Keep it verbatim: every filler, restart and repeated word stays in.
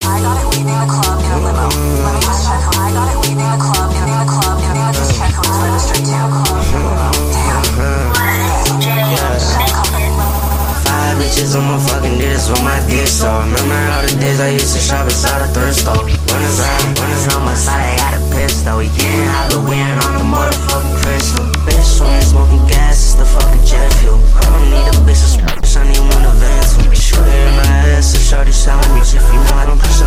I got it leaving the club in a limo. Let me just check who I got it leaving the club in the club. Let me just check who it's registered to. Damn. Five bitches on my fucking dick with my dick so remember all the days I used to shop inside a thrift store. When it's on, when it's on my side, I got a pistol. We getting Halloween on the motherfucking crystal. Bitch, when I'm smoking gas, it's the fucking jet fuel. I don't need a bitch to smoke, I need one to vent to. Shoot it in my ass, so shorty selling me. If you know I don't push